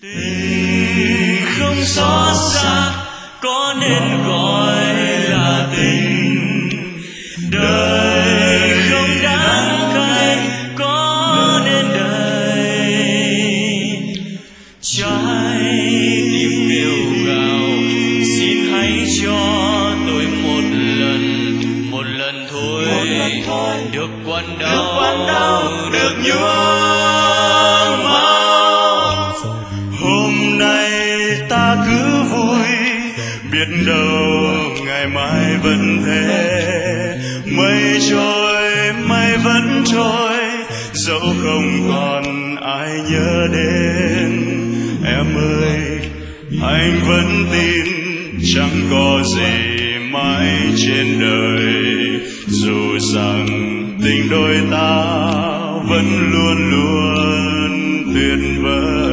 Tình không xót xa có nên gọi là tình, đời không đáng cay có nên đời. Trái tim kêu gào xin hãy cho tôi một lần thôi, được quặn đau được nhuốm máu. Hôm nay ta cứ vui, biết đâu ngày mai vẫn thế. Mây trôi mây vẫn trôi, dẫu không còn ai nhớ đến. Em ơi anh vẫn tin chẳng có gì mãi trên đời, dù rằng tình đôi ta vẫn luôn luôn tuyệt vời.